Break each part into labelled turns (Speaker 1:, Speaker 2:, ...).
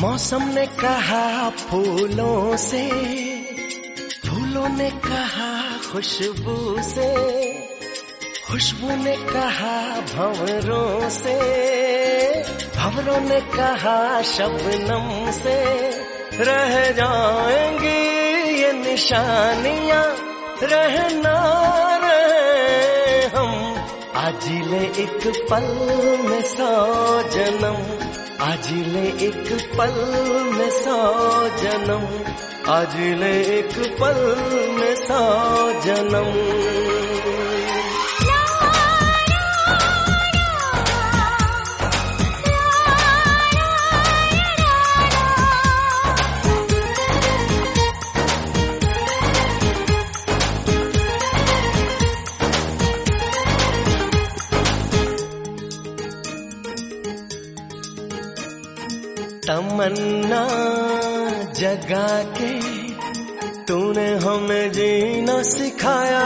Speaker 1: मौसम ने कहा फूलों से, फूलों ने कहा खुशबू से, खुशबू ने कहा भंवरों से, भंवरों ने कहा शबनम से। रह जाएंगी ये निशानियां, रहना रहे हम। आज ले एक पल में 100 जन्म, आज ले एक पल में 100 जन्म, आज ले एक पल में 100 जन्म। तमन्ना जगा के तूने हमें जीना सिखाया,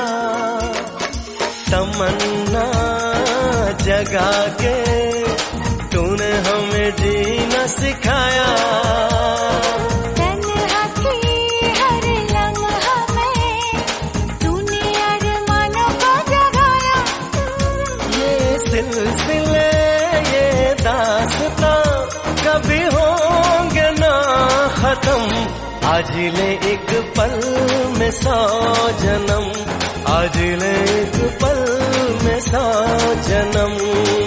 Speaker 1: तमन्ना जगा के तूने हमें जीना सिखाया।
Speaker 2: तन्हा की हर लम्हा में तूने अरमानों को जगाया।
Speaker 1: ये सिलसिले ये दास्तां कभी होंगे ना खत्म। आज ले एक पल में 100 जन्म, आज ले एक पल में 100 जन्म।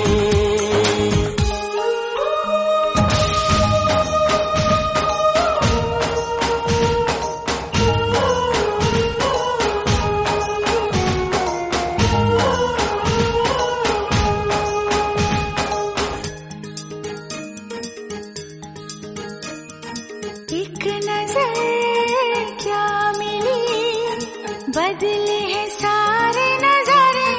Speaker 2: एक नजर क्या मिली, बदले हैं सारे नजारे।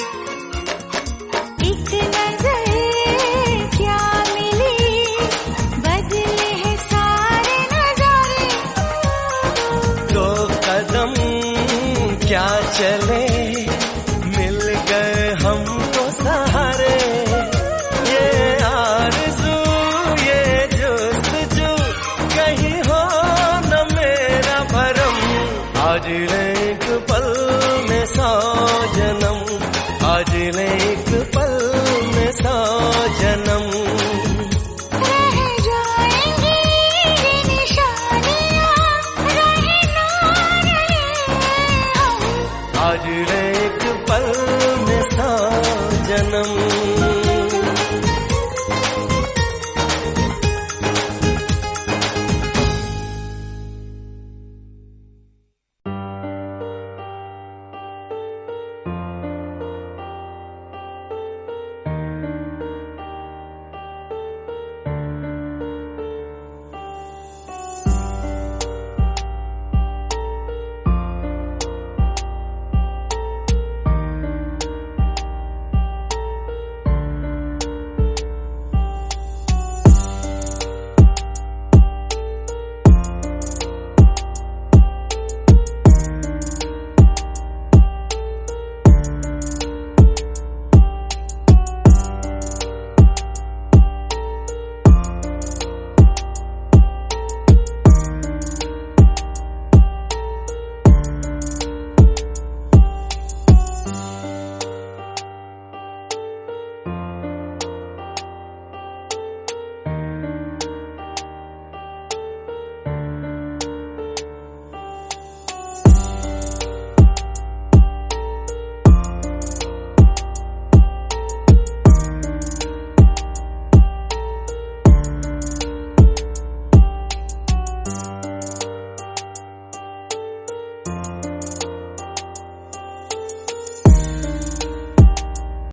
Speaker 2: एक नजर क्या मिली, बदले हैं सारे नजारे।
Speaker 1: 2 कदम क्या चले, मिल गए हमको सहारे। ये आरज़ू ये जुस्तजू कहीं हो न मेरा भरम। आज ले एक पल में 100 जन्म, आज ले एक पल में 100 जन्म।
Speaker 2: रह जाएंगी ये निशानियां, रहना रहे हम।
Speaker 1: आज ले एक पल